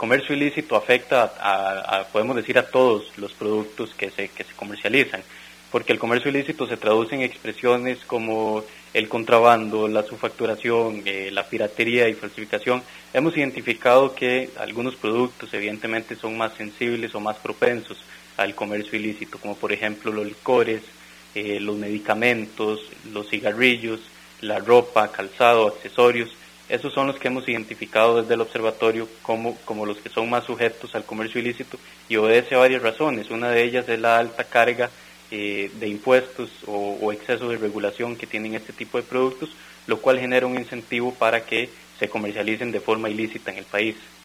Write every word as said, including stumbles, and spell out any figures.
comercio ilícito afecta a, a, podemos decir, a todos los productos que se, que se comercializan, porque el comercio ilícito se traduce en expresiones como el contrabando, la subfacturación, eh, la piratería y falsificación. Hemos identificado que algunos productos evidentemente son más sensibles o más propensos al comercio ilícito, como por ejemplo los licores, eh, los medicamentos, los cigarrillos, la ropa, calzado, accesorios. Esos son los que hemos identificado desde el observatorio como, como los que son más sujetos al comercio ilícito, y obedece a varias razones. Una de ellas es la alta carga eh, de impuestos o, o exceso de regulación que tienen este tipo de productos, lo cual genera un incentivo para que se comercialicen de forma ilícita en el país.